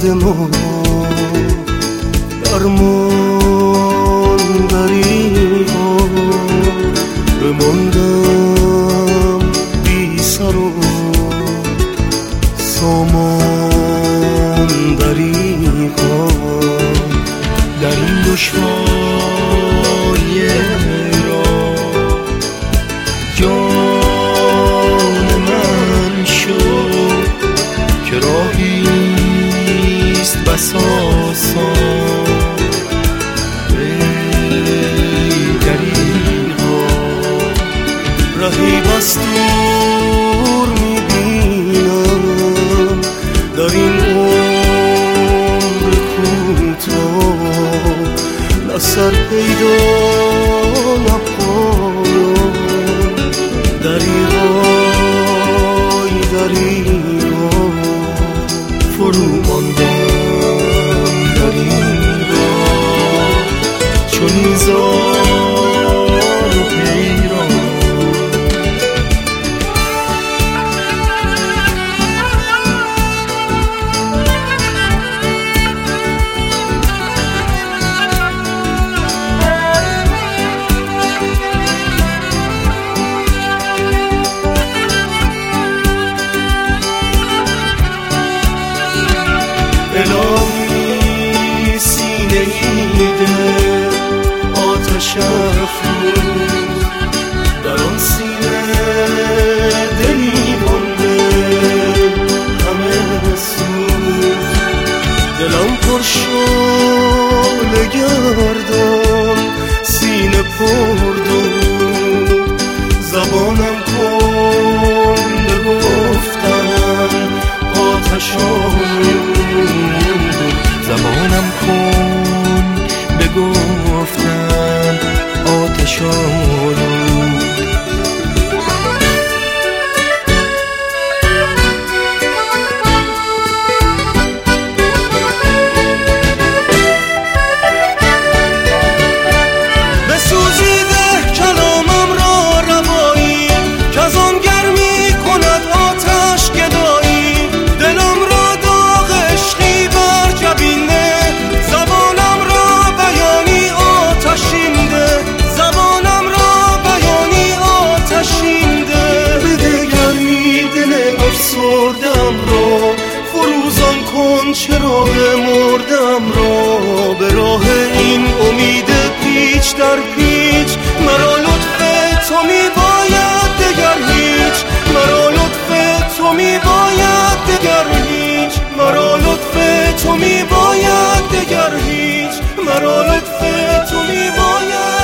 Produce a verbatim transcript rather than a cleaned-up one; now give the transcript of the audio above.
درد ما درمان دریغا بماندم بی سر و سامان دریغا در این دشواری را جان من شد که راهیست بس آسان ای دریغا رهی بس دور میبینم در این عمر کوتاه نه سر پیدا نه پایان دریغای دریغا فرو ماندم دریغا چون این زار و پیران الهی سینه ایده آتش افروز در آن سینه دلی مانده همه سوز دلم پر شعله گردان سینه پر دود زبانم کن بگفتن آتش زمانم کن بگفتن آتش آلود بسوزیده کلامم را روایی که از آن گرمی کند آتش گدایی دلم را داغ عشقی بر جبینه زبانم را بیانی آتشین ده زبانم را بیانی آتشین ده بده گرمی دل افسردم را فروزان کن چراغ مردم را به راه این امید پیچ در پیچ مرا لطف تو می باید دگر هیچ مرا لطف تو می باید دگر هیچ مرا لطف تو می باید دگر هیچ مرا لطف تو می باید